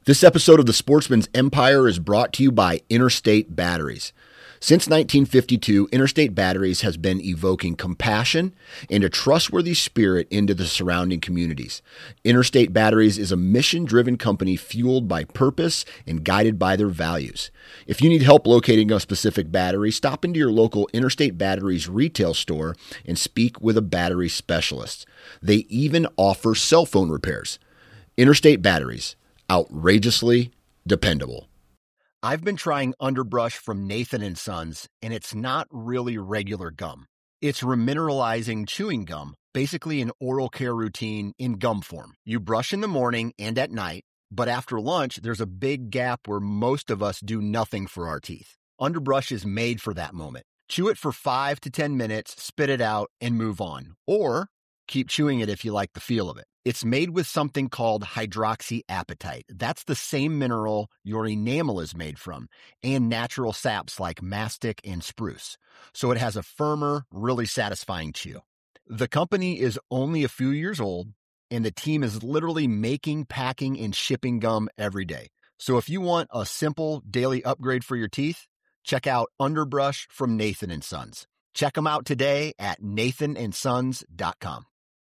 This episode of The Sportsman's Empire is brought to you by Interstate Batteries. Since 1952, Interstate Batteries has been evoking compassion and a trustworthy spirit into the surrounding communities. Interstate Batteries is a mission-driven company fueled by purpose and guided by their values. If you need help locating a specific battery, stop into your local Interstate Batteries retail store and speak with a battery specialist. They even offer cell phone repairs. Interstate Batteries. Outrageously dependable. I've been trying Underbrush from Nathan & Sons, and it's not really regular gum. It's remineralizing chewing gum, basically an oral care routine in gum form. You brush in the morning and at night, but after lunch, there's a big gap where most of us do nothing for our teeth. Underbrush is made for that moment. Chew it for 5 to 10 minutes, spit it out, and move on. Or keep chewing it if you like the feel of it. It's made with something called hydroxyapatite. That's the same mineral your enamel is made from, and natural saps like mastic and spruce. So it has a firmer, really satisfying chew. The company is only a few years old, and the team is literally making, packing, and shipping gum every day. So if you want a simple daily upgrade for your teeth, check out Underbrush from Nathan & Sons. Check them out today at nathanandsons.com.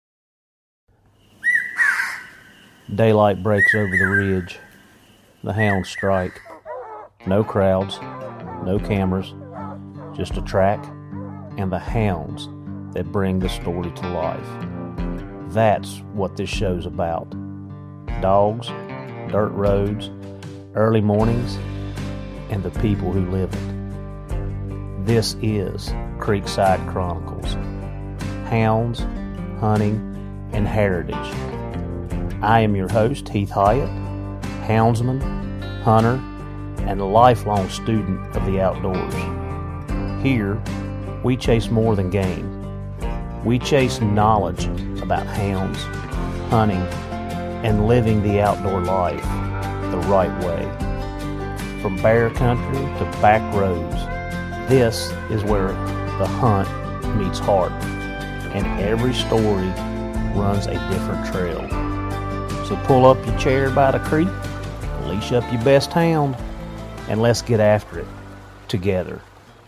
Daylight breaks over the ridge. The hounds strike. No crowds, no cameras, just a track and the hounds that bring the story to life. That's what this show's about. Dogs, dirt roads, early mornings, and the people who live it. This is Creekside Chronicles. Hounds, hunting, and heritage. I am your host, Heath Hyatt, houndsman, hunter, and a lifelong student of the outdoors. Here, we chase more than game. We chase knowledge about hounds, hunting, and living the outdoor life the right way. From bear country to back roads, this is where the hunt meets heart, and every story runs a different trail. So pull up your chair by the creek, leash up your best hound, and let's get after it together.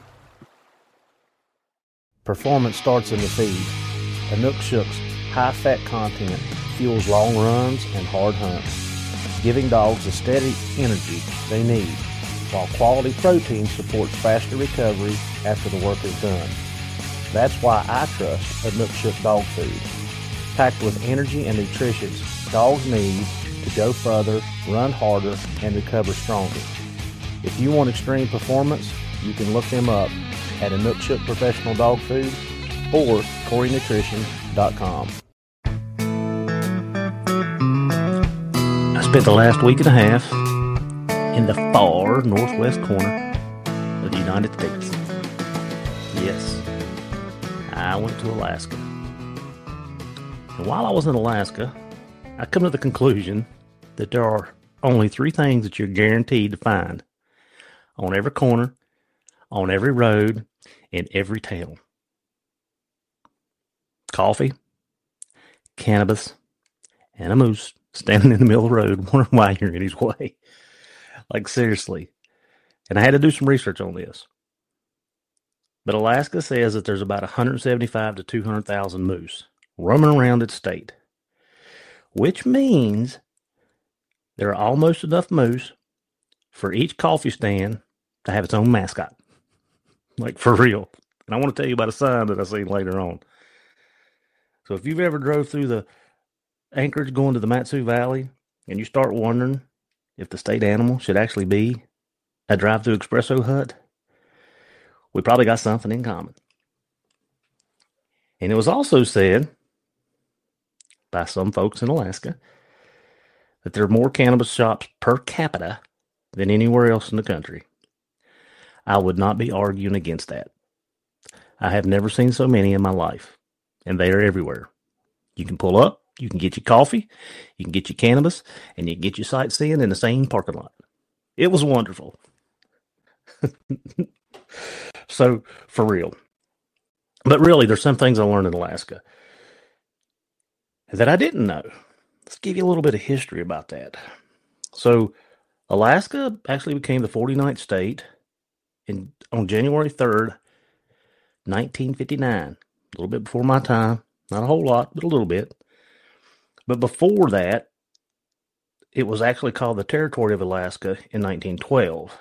Performance starts in the feed. Inukshuk's high-fat content fuels long runs and hard hunts, giving dogs the steady energy they need, while quality protein supports faster recovery after the work is done. That's why I trust Inukshuk dog food. Packed with energy and nutrition dogs need to go further, run harder, and recover stronger. If you want extreme performance, you can look them up at Inukshuk Professional Dog Food or CoreyNutrition.com. I spent the last week and a half in the far northwest corner of the United States. Yes, I went to Alaska. And while I was in Alaska, I come to the conclusion that there are only 3 things that you're guaranteed to find on every corner, on every road, in every town. Coffee, cannabis, and a moose standing in the middle of the road wondering why you're in his way. Like, seriously. And I had to do some research on this. But Alaska says that there's about 175 to 200,000 moose roaming around its state, which means there are almost enough moose for each coffee stand to have its own mascot. Like, for real. And I want to tell you about a sign that I seen later on. So if you've ever drove through the Anchorage going to the Mat-Su Valley and you start wondering if the state animal should actually be a drive-through espresso hut, we probably got something in common. And it was also said by some folks in Alaska that there are more cannabis shops per capita than anywhere else in the country. I would not be arguing against that. I have never seen so many in my life, and they are everywhere. You can pull up, you can get your coffee, you can get your cannabis, and you can get your sightseeing in the same parking lot. It was wonderful. So, for real. But really, there's some things I learned in Alaska that I didn't know. Let's give you a little bit of history about that. So Alaska actually became the 49th state on January 3rd, 1959. A little bit before my time. Not a whole lot, but a little bit. But before that, it was actually called the Territory of Alaska in 1912.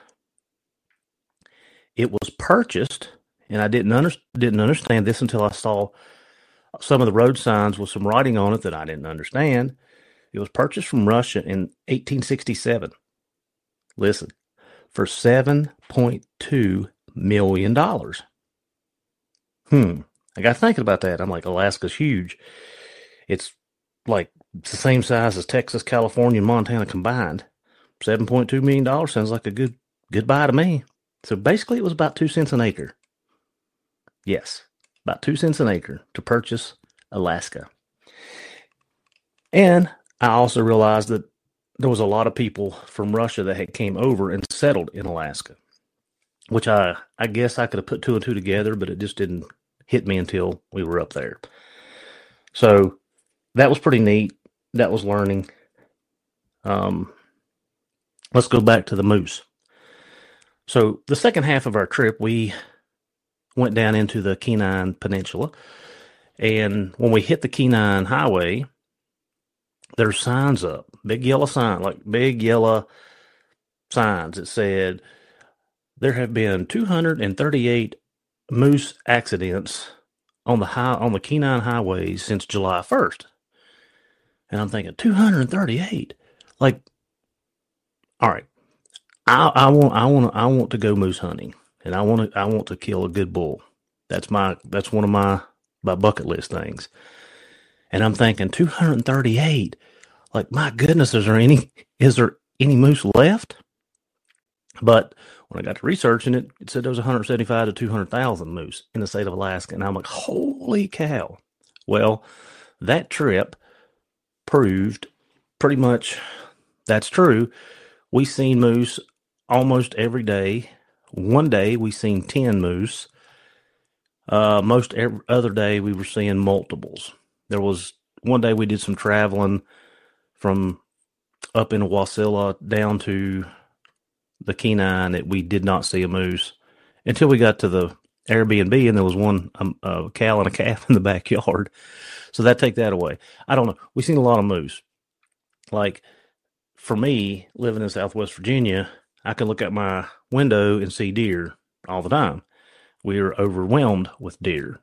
It was purchased, and I didn't understand this until I saw some of the road signs with some writing on it that I didn't understand. It was purchased from Russia in 1867. Listen, for $7.2 million. I got thinking about that. I'm like, Alaska's huge. It's like the same size as Texas, California, and Montana combined. $7.2 million sounds like a good buy to me. So basically, it was about 2 cents an acre. Yes, about 2 cents an acre to purchase Alaska. And I also realized that there was a lot of people from Russia that had came over and settled in Alaska, which I guess I could have put two and two together, but it just didn't hit me until we were up there. So that was pretty neat. That was learning. Let's go back to the moose. So the second half of our trip, we went down into the Kenai Peninsula. And when we hit the Kenai Highway, there's signs up, big yellow signs that said there have been 238 moose accidents on the Kenai highways since July 1st. And I'm thinking 238. Like, all right, I want to go moose hunting, and I want to kill a good bull. That's one of my bucket list things. And I'm thinking 238. Like, my goodness, is there any moose left? But when I got to researching it, it said there was 175 to 200,000 moose in the state of Alaska. And I'm like, holy cow. Well, that trip proved pretty much that's true. We seen moose almost every day. One day we seen 10 moose. Most every other day we were seeing multiples. There was one day we did some traveling from up in Wasilla down to the Kenai, and that we did not see a moose until we got to the Airbnb, and there was one a cow and a calf in the backyard. So take that away. I don't know. We've seen a lot of moose. Like, for me, living in Southwest Virginia, I can look out my window and see deer all the time. We are overwhelmed with deer.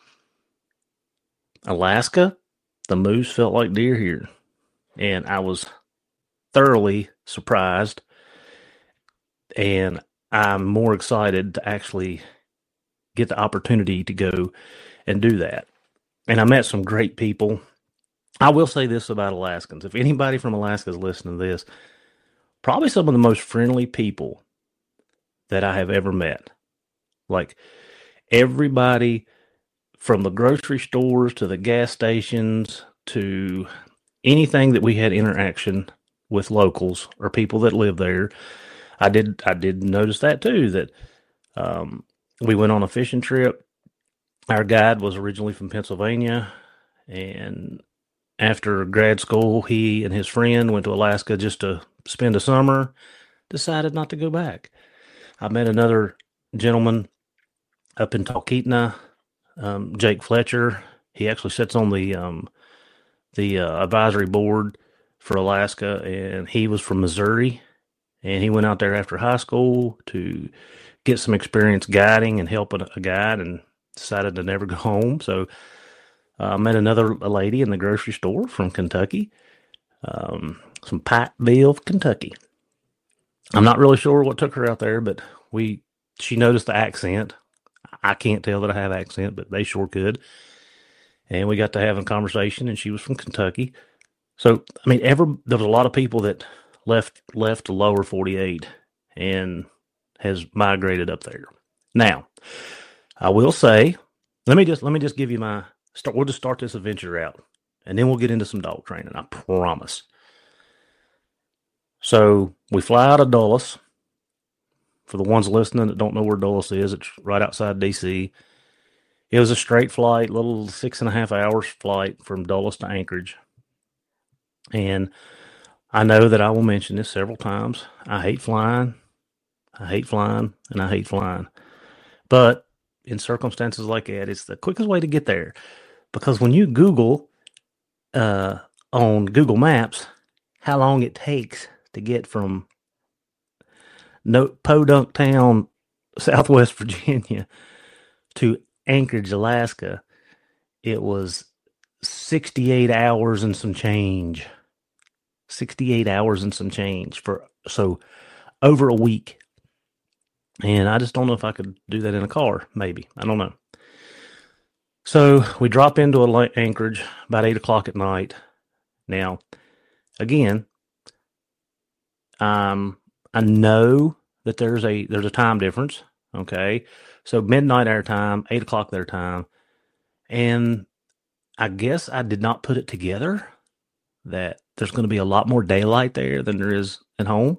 Alaska, the moose felt like deer here. And I was thoroughly surprised. And I'm more excited to actually get the opportunity to go and do that. And I met some great people. I will say this about Alaskans. If anybody from Alaska is listening to this, probably some of the most friendly people that I have ever met. Like, everybody from the grocery stores to the gas stations to anything that we had interaction with locals or people that live there. I did notice that too, that we went on a fishing trip. Our guide was originally from Pennsylvania, and after grad school, he and his friend went to Alaska just to spend a summer, decided not to go back. I met another gentleman up in Talkeetna, Jake Fletcher. He actually sits on the advisory board for Alaska, and he was from Missouri, and he went out there after high school to get some experience guiding and helping a guide, and decided to never go home. So I met a lady in the grocery store from Kentucky, from Pikeville, Kentucky. I'm not really sure what took her out there, but she noticed the accent. I can't tell that I have accent, but they sure could. And we got to have a conversation, and she was from Kentucky. So, I mean, there was a lot of people that left the lower 48 and has migrated up there. Now, I will say, let me just give you we'll just start this adventure out, and then we'll get into some dog training, I promise. So we fly out of Dulles. For the ones listening that don't know where Dulles is, it's right outside DC. It was a straight flight, little 6.5 hours flight from Dulles to Anchorage. And I know that I will mention this several times. I hate flying. I hate flying, and I hate flying. But in circumstances like that, it's the quickest way to get there. Because when you Google on Google Maps how long it takes to get from Podunk Town, Southwest Virginia, to Anchorage, Alaska, it was 68 hours and some change. 68 hours and some change so over a week. And I just don't know if I could do that in a car. Maybe. I don't know. So we drop into Anchorage about 8 o'clock at night. Now, again, I know that there's a time difference. Okay. So midnight our time, 8 o'clock their time. And I guess I did not put it together that there's going to be a lot more daylight there than there is at home.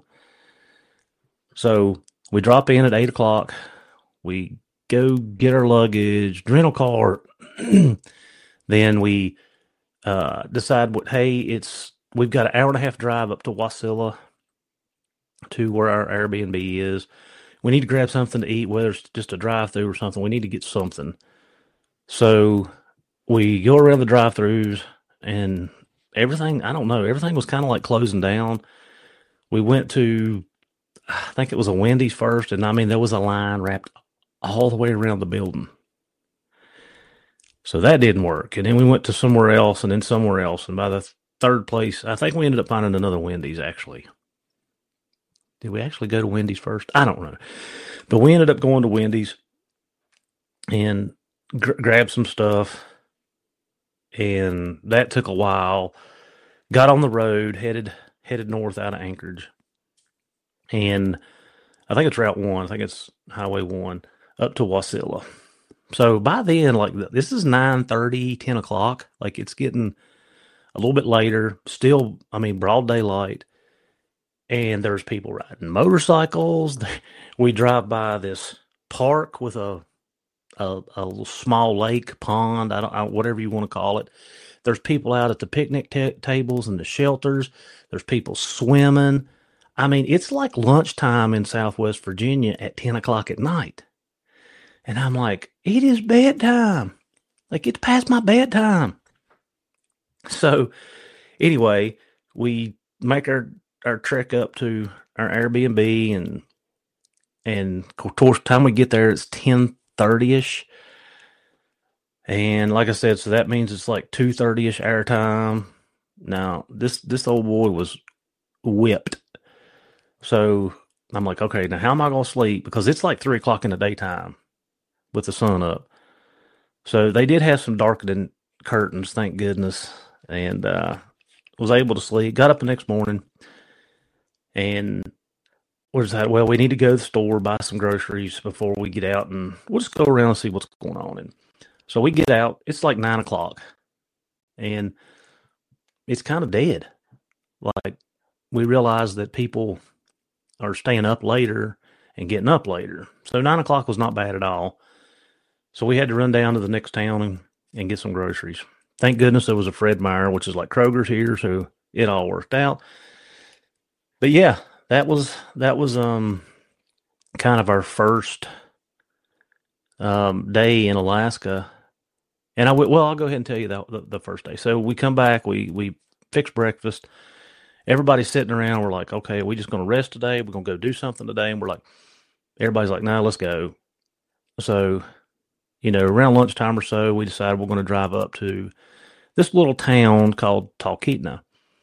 So we drop in at 8 o'clock. We go get our luggage, rental car. Then we decide we've got an hour and a half drive up to Wasilla to where our Airbnb is. We need to grab something to eat, whether it's just a drive-through or something. We need to get something. So we go around the drive-throughs and everything was kind of like closing down. We went to, I think it was a Wendy's first, and I mean, there was a line wrapped all the way around the building. So that didn't work. And then we went to somewhere else and then somewhere else. And by the third place, I think we ended up finding another Wendy's, actually. Did we actually go to Wendy's first? I don't know. But we ended up going to Wendy's and grabbed some stuff. And that took a while. Got on the road, headed north out of Anchorage. And I think it's Route 1. I think it's Highway 1 up to Wasilla. So by then, like, this is 9:30, 10 o'clock. Like, it's getting a little bit later. Still, I mean, broad daylight. And there's people riding motorcycles. We drive by this park with a little small lake, pond, whatever you want to call it. There's people out at the picnic tables and the shelters. There's people swimming. I mean, it's like lunchtime in Southwest Virginia at 10 o'clock at night. And I'm like, it is bedtime. Like, it's past my bedtime. So anyway, we make our trek up to our Airbnb, and of course, the time we get there, it's 10:30ish. And like I said, so that means it's like 2:30ish our time. Now, this old boy was whipped. So I'm like, okay, now how am I going to sleep? Because it's like 3 o'clock in the daytime with the sun up. So they did have some darkening curtains, thank goodness. And was able to sleep. Got up the next morning. And where's that? Well, we need to go to the store, buy some groceries before we get out. And we'll just go around and see what's going on. And so we get out. It's like 9 o'clock. And it's kind of dead. Like, we realize that people are staying up later and getting up later. So 9 o'clock was not bad at all. So we had to run down to the next town and get some groceries. Thank goodness there was a Fred Meyer, which is like Kroger's here, so it all worked out. But yeah, that was kind of our first day in Alaska. And I'll go ahead and tell you the first day. So we come back, we fix breakfast. Everybody's sitting around. We're like, okay, are we just going to rest today? We're going to go do something today. And everybody's like, no, let's go. So, around lunchtime or so, we decided we're going to drive up to this little town called Talkeetna.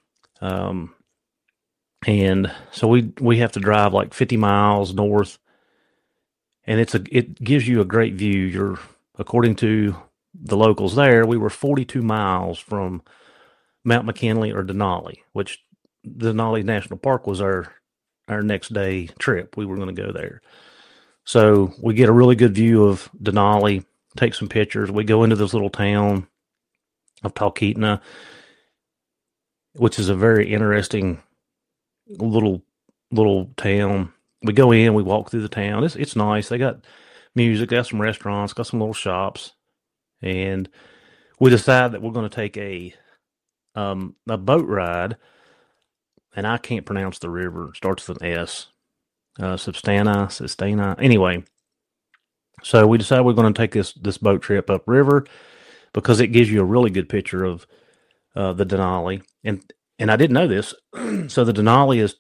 And so we have to drive like 50 miles north, and it gives you a great view. According to the locals there, we were 42 miles from Mount McKinley or Denali, which Denali National Park was our next day trip. We were going to go there. So we get a really good view of Denali, take some pictures. We go into this little town of Talkeetna, which is a very interesting little town. We go in, we walk through the town. It's nice. They got music, they got some restaurants, got some little shops. And we decide that we're going to take a boat ride and I can't pronounce the river. It starts with an S. Sistana. Anyway, so we decided we're going to take this boat trip upriver because it gives you a really good picture of the Denali. And I didn't know this. So the Denali is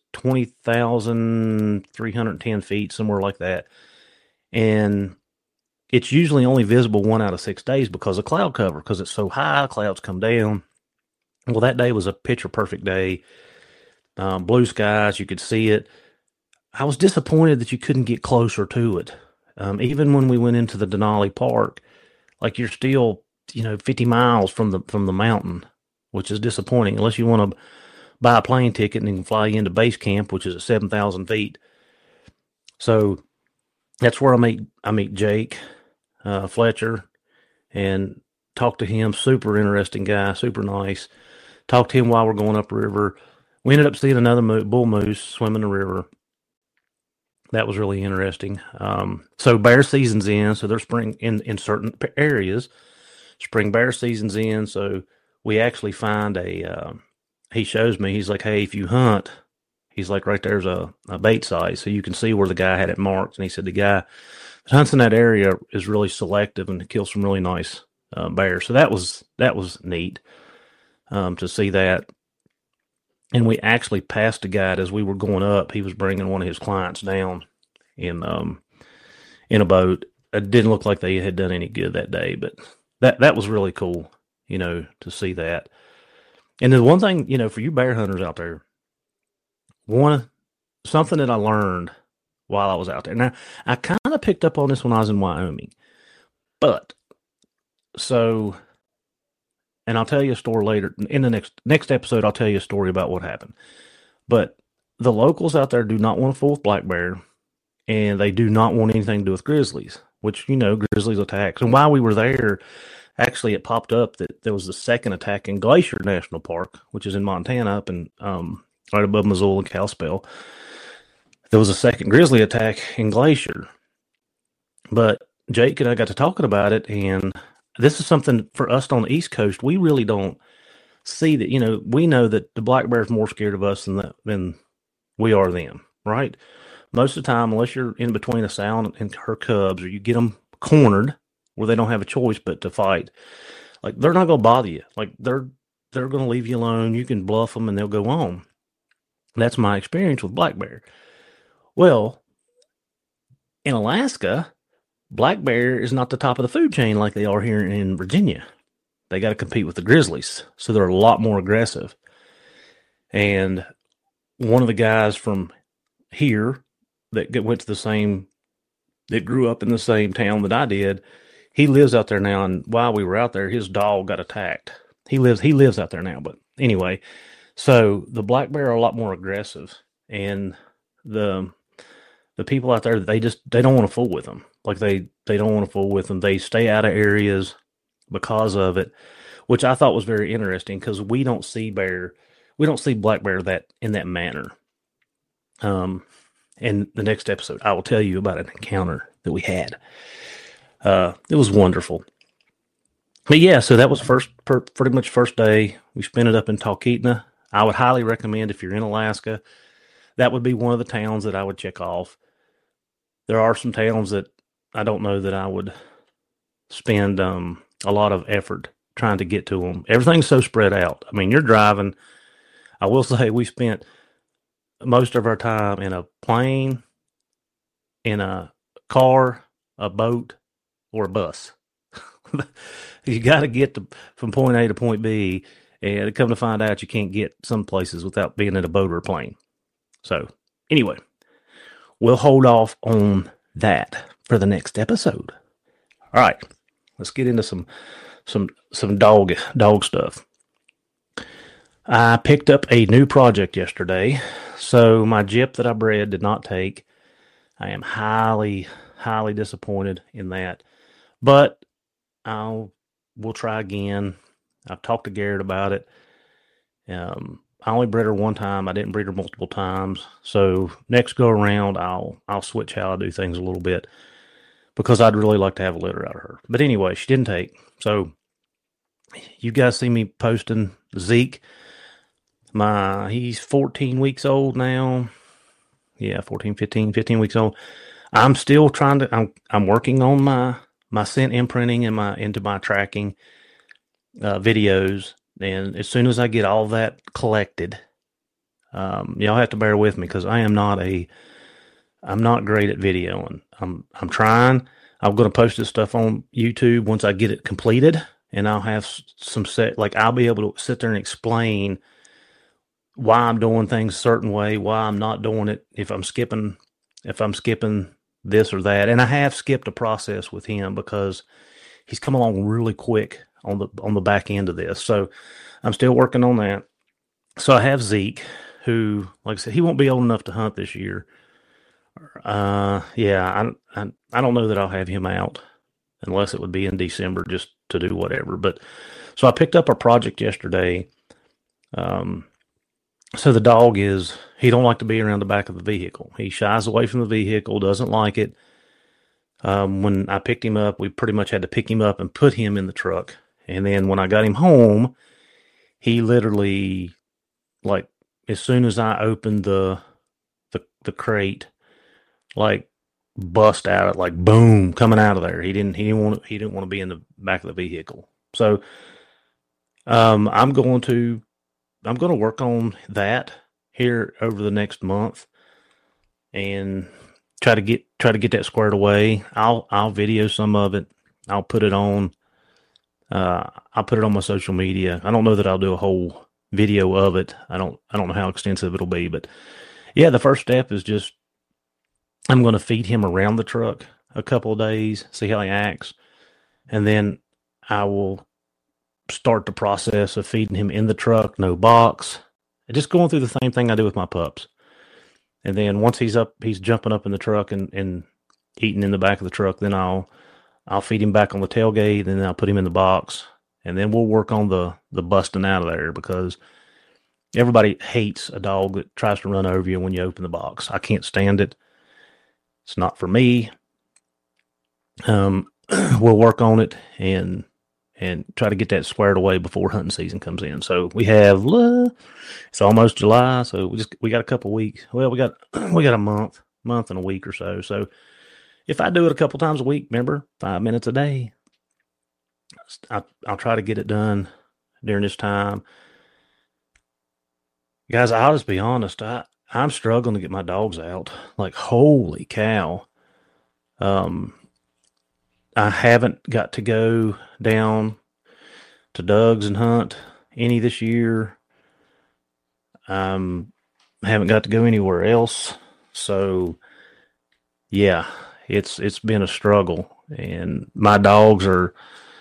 20,310 feet, somewhere like that. And it's usually only visible 1 out of 6 days because of cloud cover, because it's so high, clouds come down. Well, that day was a picture perfect day. Blue skies, you could see it. I was disappointed that you couldn't get closer to it. Even when we went into the Denali Park, like you're still, 50 miles from the mountain, which is disappointing unless you want to buy a plane ticket and they can fly you into base camp, which is at 7,000 feet. So that's where I meet Jake Fletcher and talk to him. Super interesting guy, super nice. Talk to him while we're going upriver. We ended up seeing another bull moose swim in the river. That was really interesting. So bear season's in, so they're spring in certain areas. Spring bear season's in, so we actually find he shows me, he's like, hey, if you hunt, he's like, right there's a bait site, so you can see where the guy had it marked. And he said the guy that hunts in that area is really selective and kills some really nice bears. So that was neat to see that. And we actually passed a guide as we were going up. He was bringing one of his clients down in a boat. It didn't look like they had done any good that day, but that was really cool, to see that. And the one thing, for you bear hunters out there, something that I learned while I was out there. Now, I kind of picked up on this when I was in Wyoming, and I'll tell you a story later. In the next episode, I'll tell you a story about what happened. But the locals out there do not want to fool with black bear, and they do not want anything to do with grizzlies, which, grizzlies attacks. And while we were there, actually it popped up that there was the second attack in Glacier National Park, which is in Montana, up in right above Missoula and Kalispell. There was a second grizzly attack in Glacier. But Jake and I got to talking about it, and this is something for us on the East Coast. We really don't see that. We know that the black bear is more scared of us than we are them, right? Most of the time, unless you're in between a sow and her cubs, or you get them cornered where they don't have a choice but to fight, like they're not going to bother you. Like they're going to leave you alone. You can bluff them and they'll go on. That's my experience with black bear. Well, in Alaska, black bear is not the top of the food chain like they are here in Virginia. They got to compete with the grizzlies, so they're a lot more aggressive. And one of the guys from here that grew up in the same town that I did, he lives out there now. And while we were out there, his dog got attacked. He lives out there now. But anyway, so the black bear are a lot more aggressive, and the people out there, they don't want to fool with them. Like they don't want to fool with them. They stay out of areas because of it, which I thought was very interesting because we don't see black bear in that manner. In the next episode, I will tell you about an encounter that we had. It was wonderful. But yeah, so that was pretty much first day. We spent it up in Talkeetna. I would highly recommend, if you're in Alaska, that would be one of the towns that I would check off. There are some towns that I don't know that I would spend a lot of effort trying to get to them. Everything's so spread out. I mean, you're driving. I will say we spent most of our time in a plane, in a car, a boat, or a bus. You got to get from point A to point B, and come to find out you can't get some places without being in a boat or a plane. So anyway, we'll hold off on that for the next episode. All right, let's get into some dog stuff. I picked up a new project yesterday. So my Gyp that I bred did not take. I am highly, highly disappointed in that. But we'll try again. I've talked to Garrett about it. I only bred her one time. I didn't breed her multiple times. So next go around, I'll switch how I do things a little bit, because I'd really like to have a litter out of her. But anyway, she didn't take. So you guys see me posting Zeke. He's 14 weeks old now. Yeah, 15 weeks old. I'm still trying to, I'm working on my scent imprinting and into my tracking videos. And as soon as I get all that collected, y'all have to bear with me because I'm not great at videoing. I'm trying. I'm going to post this stuff on YouTube once I get it completed, and I'll have some I'll be able to sit there and explain why I'm doing things a certain way, why I'm not doing it, if I'm skipping this or that. And I have skipped a process with him because he's come along really quick on the back end of this. So I'm still working on that. So I have Zeke, who, like I said, he won't be old enough to hunt this year. Yeah, I don't know that I'll have him out unless it would be in December just to do whatever. But so I picked up a project yesterday. So the dog he don't like to be around the back of the vehicle. He shies away from the vehicle, doesn't like it. When I picked him up, we pretty much had to pick him up and put him in the truck. And then when I got him home, he literally, like, as soon as I opened the crate, like, bust out, like, boom, coming out of there. He didn't want to be in the back of the vehicle. So I'm going to work on that here over the next month and try to get that squared away. I'll video some of it. I'll put it on my social media. I don't know that I'll do a whole video of it. I don't know how extensive it'll be, but yeah, the first step is just I'm going to feed him around the truck a couple of days, see how he acts, and then I will start the process of feeding him in the truck, no box, and just going through the same thing I do with my pups. And then once he's jumping up in the truck and eating in the back of the truck, then I'll feed him back on the tailgate, and then I'll put him in the box, and then we'll work on the busting out of there because everybody hates a dog that tries to run over you when you open the box. I can't stand it. It's not for me. We'll work on it and try to get that squared away before hunting season comes in. So we have, it's almost July, so we got a couple weeks. Well, we got a month and a week or so. So if I do it a couple times a week, remember, 5 minutes a day, I'll try to get it done during this time. Guys, I'll just be honest. I'm struggling to get my dogs out. Like, holy cow. I haven't got to go down to Doug's and hunt any this year. I haven't got to go anywhere else. So yeah, it's been a struggle, and my dogs are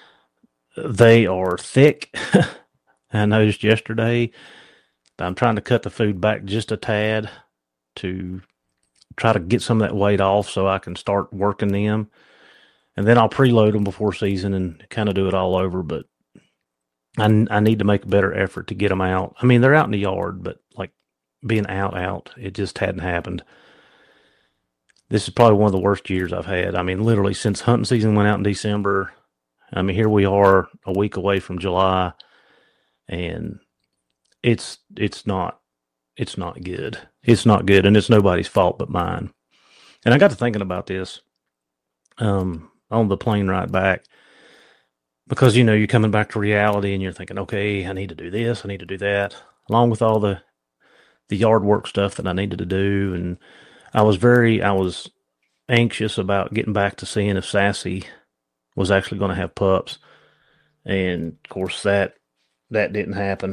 thick. I noticed yesterday I'm trying to cut the food back just a tad to try to get some of that weight off so I can start working them. And then I'll preload them before season and kind of do it all over. But I need to make a better effort to get them out. I mean, they're out in the yard, but like being out, it just hadn't happened. This is probably one of the worst years I've had. I mean, literally since hunting season went out in December. I mean, here we are a week away from July, and it's not good. It's not good, and it's nobody's fault but mine. And I got to thinking about this on the plane ride back, because you're coming back to reality and you're thinking, okay, I need to do this, I need to do that, along with all the yard work stuff that I needed to do. And I was anxious about getting back to seeing if Sassy was actually going to have pups, and of course that didn't happen.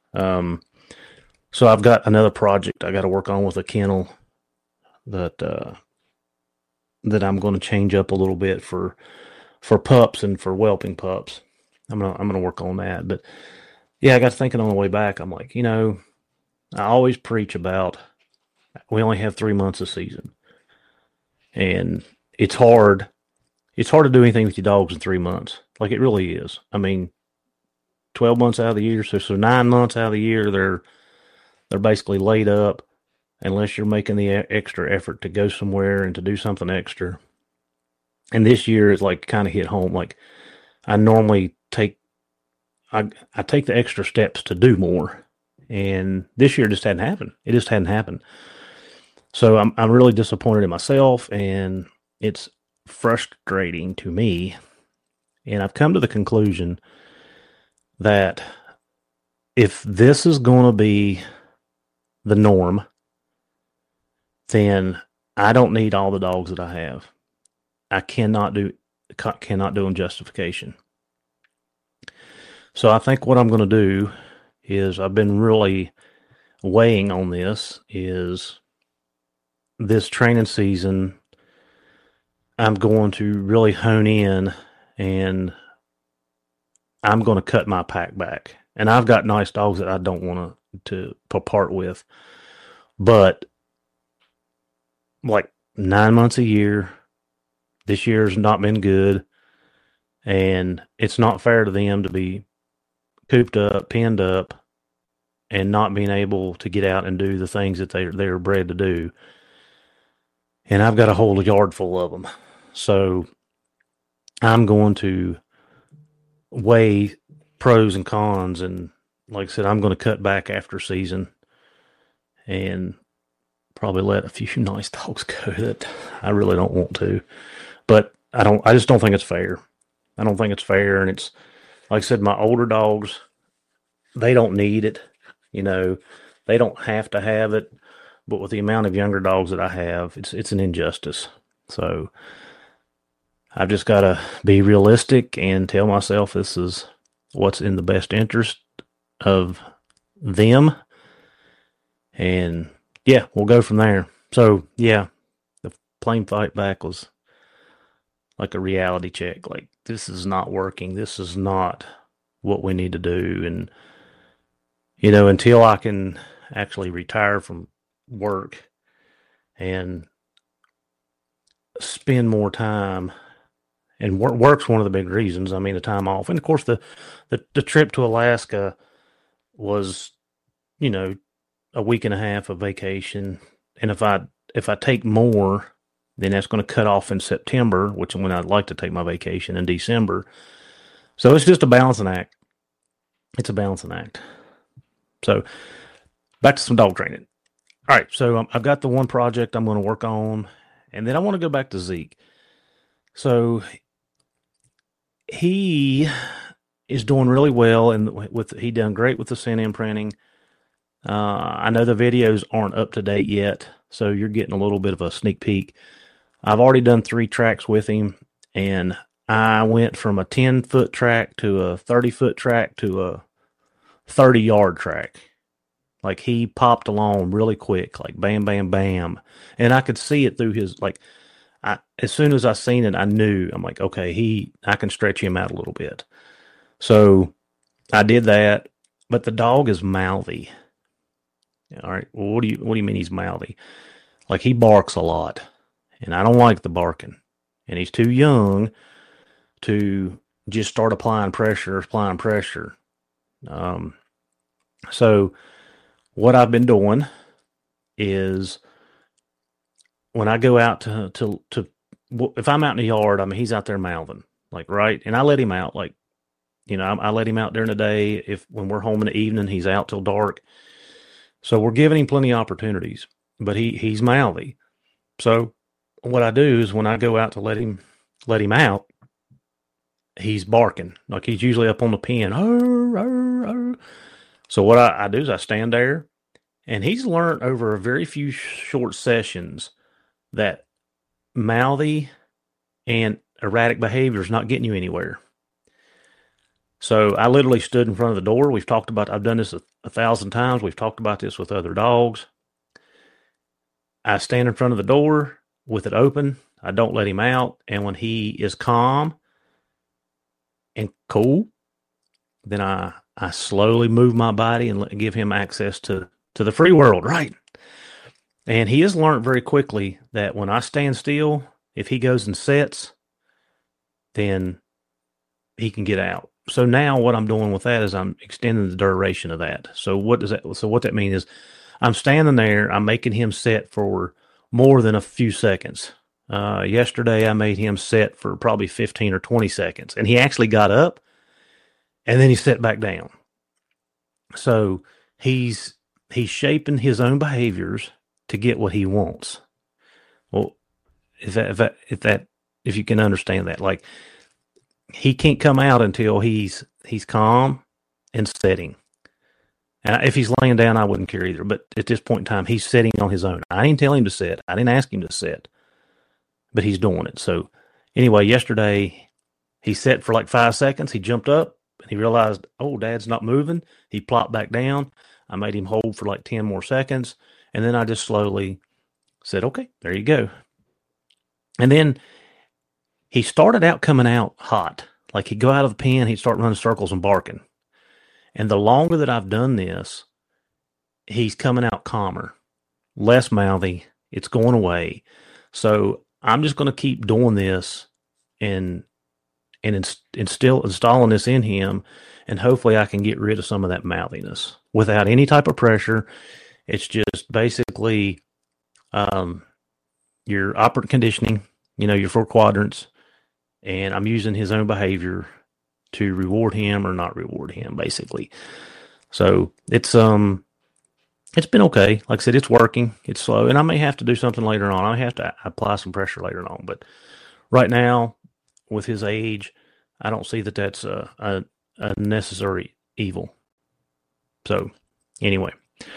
So I've got another project I got to work on with a kennel that I'm going to change up a little bit for pups and for whelping pups. I'm gonna work on that. But yeah, I got thinking on the way back. I'm like, I always preach about we only have 3 months of season, and it's hard. It's hard to do anything with your dogs in 3 months. Like, it really is. I mean, 12 months out of the year, so 9 months out of the year, they're basically laid up unless you're making the extra effort to go somewhere and to do something extra. And this year is like kind of hit home. Like, I normally take the extra steps to do more. And this year just hadn't happened. It just hadn't happened. So I'm really disappointed in myself, and it's frustrating to me. And I've come to the conclusion that if this is going to be the norm, then I don't need all the dogs that I have. I cannot do them justification. So I think what I'm going to do is, I've been really weighing on this, is this training season, I'm going to really hone in, and I'm going to cut my pack back. And I've got nice dogs that I don't want to part with. But like 9 months a year, this year's not been good. And it's not fair to them to be cooped up, pinned up, and not being able to get out and do the things that they're bred to do. And I've got a whole yard full of them. So I'm going to weigh pros and cons, and like I said, I'm going to cut back after season and probably let a few nice dogs go that I really don't want to. But I just don't think it's fair. I don't think it's fair. And it's, like I said, my older dogs, they don't need it. They don't have to have it. But with the amount of younger dogs that I have, it's an injustice. So I've just got to be realistic and tell myself this is what's in the best interest of them. And yeah, we'll go from there. So yeah, the plane fight back was like a reality check. Like, this is not working. This is not what we need to do. And, until I can actually retire from work and spend more time, and work's one of the big reasons. I mean, the time off. And of course the trip to Alaska was, a week and a half of vacation. And if I take more, then that's going to cut off in September, which is when I'd like to take my vacation, in December. So it's just a balancing act. It's a balancing act. So back to some dog training. All right, so I've got the one project I'm going to work on, and then I want to go back to Zeke. So he is doing really well, and he done great with the scent imprinting. I know the videos aren't up to date yet, so you're getting a little bit of a sneak peek. I've already done 3 tracks with him, and I went from a 10-foot track to a 30-foot track to a 30-yard track. Like, he popped along really quick, like bam, bam, bam. And I could see it through his, as soon as I seen it, I knew, I'm like, okay, I can stretch him out a little bit. So I did that, but the dog is mouthy. All right. Well, what do you mean he's mouthy? Like, he barks a lot, and I don't like the barking, and he's too young to just start applying pressure. So what I've been doing is, when I go out to if I'm out in the yard, I mean, he's out there mouthing, like, right. And I let him out, like, I let him out during the day. When we're home in the evening, he's out till dark. So we're giving him plenty of opportunities, but he's mouthy. So what I do is, when I go out to let him out, he's barking. Like, he's usually up on the pen. Arr, arr, arr. So what I do is I stand there, and he's learned over a very few short sessions that mouthy and erratic behavior is not getting you anywhere. So I literally stood in front of the door. I've done this 1,000 times. We've talked about this with other dogs. I stand in front of the door with it open. I don't let him out. And when he is calm and cool, then I slowly move my body and give him access to the free world, right? And he has learned very quickly that when I stand still, if he goes and sits, then he can get out. So now what I'm doing with that is I'm extending the duration of that. So what that means is, I'm standing there, I'm making him sit for more than a few seconds. Yesterday I made him sit for probably 15 or 20 seconds, and he actually got up, and then he sat back down. So he's shaping his own behaviors to get what he wants. Well, if you can understand that, like, he can't come out until he's calm and setting. And if he's laying down, I wouldn't care either. But at this point in time, he's setting on his own. I didn't tell him to set. I didn't ask him to set, but he's doing it. So anyway, yesterday he set for like 5 seconds. He jumped up and he realized, oh, Dad's not moving. He plopped back down. I made him hold for like 10 more seconds. And then I just slowly said, okay, there you go. And then he started out coming out hot. Like, he'd go out of the pen, he'd start running circles and barking. And the longer that I've done this, he's coming out calmer, less mouthy. It's going away. So I'm just going to keep doing this and installing this in him. And hopefully I can get rid of some of that mouthiness without any type of pressure. It's just basically your operant conditioning, your 4 quadrants. And I'm using his own behavior to reward him or not reward him, basically. So it's been okay. Like I said, it's working. It's slow, and I may have to do something later on. I may have to apply some pressure later on. But right now, with his age, I don't see that that's a necessary evil. So anyway,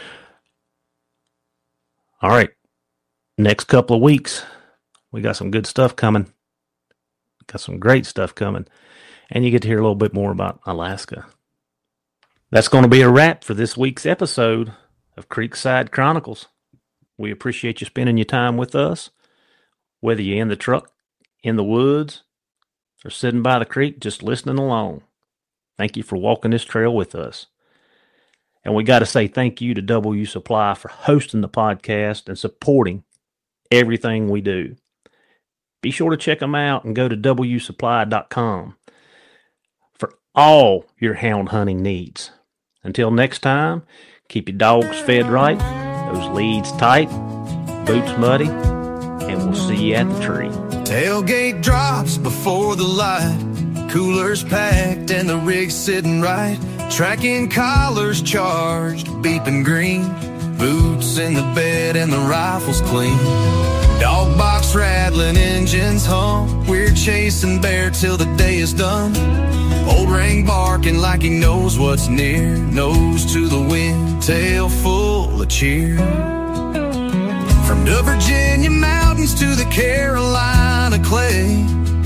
all right. Next couple of weeks, we got some good stuff coming. Got some great stuff coming. And you get to hear a little bit more about Alaska. That's going to be a wrap for this week's episode of Creekside Chronicles. We appreciate you spending your time with us, whether you're in the truck, in the woods, or sitting by the creek just listening along. Thank you for walking this trail with us. And we got to say thank you to W Supply for hosting the podcast and supporting everything we do. Be sure to check them out and go to wsupply.com for all your hound hunting needs. Until next time, keep your dogs fed right, those leads tight, boots muddy, and we'll see you at the tree. Tailgate drops before the light, coolers packed and the rig sitting right, tracking collars charged, beeping green, boots in the bed and the rifle's clean. Dog box rattling, engines hum, we're chasing bear till the day is done. Old ring barking like he knows what's near, nose to the wind, tail full of cheer. From the Virginia mountains to the Carolina clay,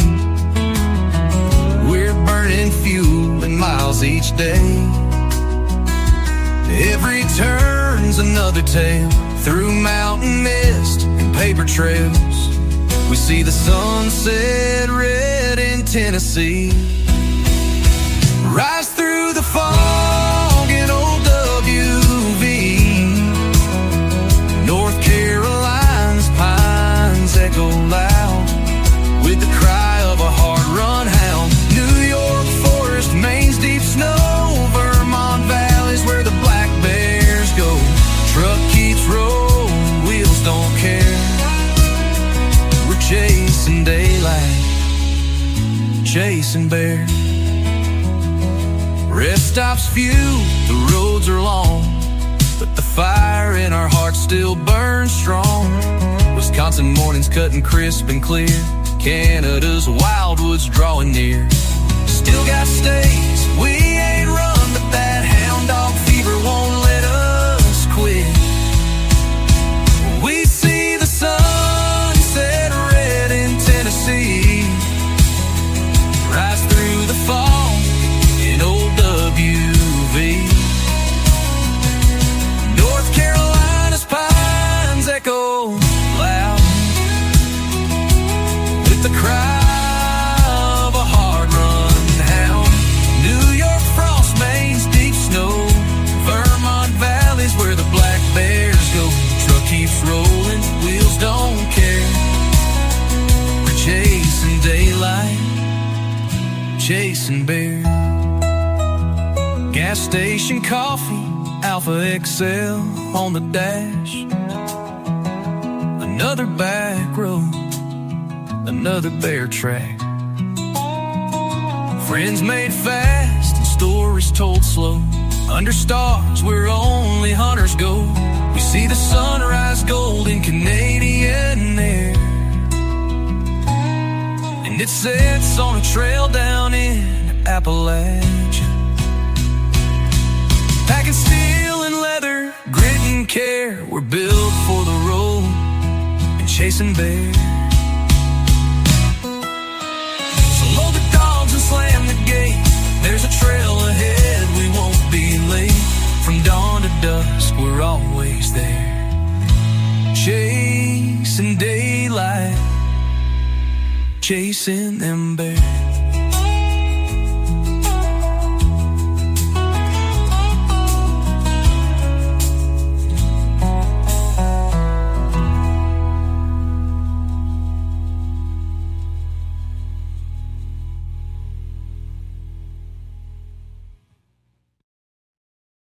we're burning fuel and miles each day. Every turn's another tale, through mountain mist and paper trails. We see the sunset red in Tennessee, rise through the fog in old WV. North Carolina's pines echo loud with the cry of a hard-run hound. New York forest, Maine's deep snow, Vermont valleys where the black bears go. Truck keeps rolling, wheels don't care. We're chasing daylight, chasing bear. Rest stops few, the roads are long, but the fire in our hearts still burns strong. Wisconsin mornings cutting crisp and clear, Canada's wildwoods drawing near. Still got states we ain't run, but that hound dog fever won't let us quit. We see the sun set red in Tennessee, rise through the fall in old WV. North Carolina's pines echo loud with the cry of a hard-run hound. New York frost, Maine's deep snow, Vermont valleys where the black bears go. Truck keeps rolling, wheels don't care. We're chasing daylight, chasing bear. Gas station coffee, Alpha XL on the dash. Another back road, another bear track. Friends made fast and stories told slow, Under stars where only hunters go, we see the sunrise gold in Canadian air. And it sets on a trail down in Appalachia. Packing steel and leather, grit and care, we're built for the road and chasing bears. So load the dogs and slam the gate. There's a trail ahead, we won't be late. From dawn to dusk, we're always there. Chasing daylight, chasing them bears.